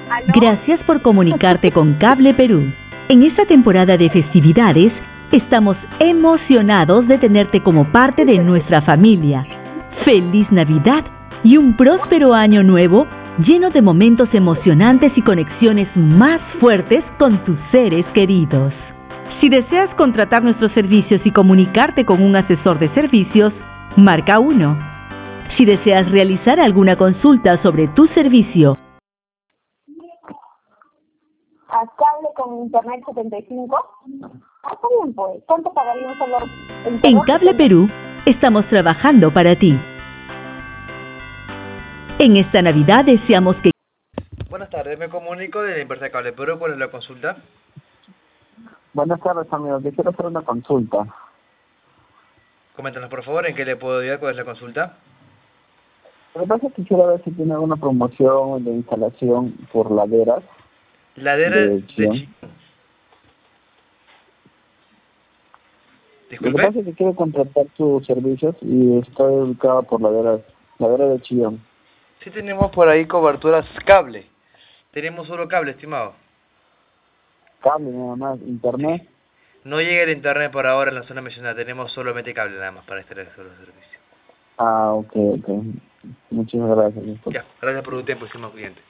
Gracias por comunicarte con Cable Perú. En esta temporada de festividades, estamos emocionados de tenerte como parte de nuestra familia. ¡Feliz Navidad y un próspero año nuevo lleno de momentos emocionantes y conexiones más fuertes con tus seres queridos! Si deseas contratar nuestros servicios y comunicarte con un asesor de servicios, marca 1. Si deseas realizar alguna consulta sobre tu servicio, a cable con internet 75. Está bien, pues. ¿Cuánto pagaría un solo? En Cable Perú estamos trabajando para ti. En esta Navidad deseamos que... Buenas tardes, me comunico de la empresa de Cable Perú. ¿Cuál es la consulta? Buenas tardes, amigos. Yo quiero hacer una consulta. Coméntanos, por favor, en qué le puedo ayudar. ¿Cuál es la consulta? Lo que pasa es que quisiera ver si tiene alguna promoción de instalación por laderas. Ladera de Chillón. Lo que Disculpe. pasa es que quiero contratar sus servicios y estoy ubicado por ladera de Chillón. Sí tenemos por ahí coberturas cable. Tenemos solo cable, estimado. Cable nada más, internet. No llega el internet por ahora en la zona mencionada. Tenemos solamente cable nada más para extraer solo servicio. Ah, ok. Muchas gracias. Ya, gracias por tu tiempo, estimado cliente.